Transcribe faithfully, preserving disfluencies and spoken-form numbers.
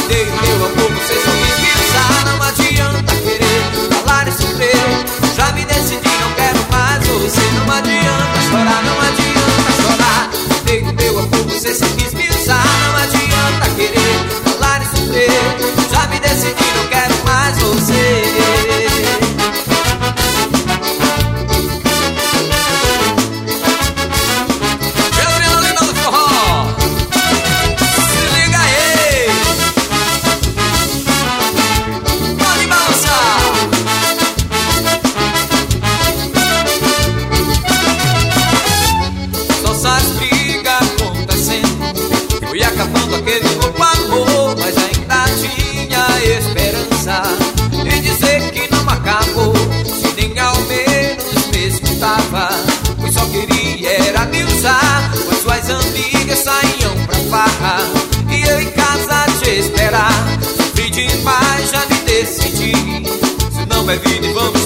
Dei o meu amor, você só quis me usar. Não adianta querer falar e sofrer. Já me decidi, não quero mais você. Não adianta chorar, não adianta chorar. Dei o meu amor, você só quis me usar. Não adianta querer falar e sofrer. Já me decidi, não quero mais você. Acabando aquele louco amor, mas ainda tinha esperança de dizer que não acabou, se nem ao menos me escutava. Pois só queria era me usar, com as suas amigas saíam pra farra e eu em casa te esperar. Sofri demais, já me decidi, se não é vida e vamos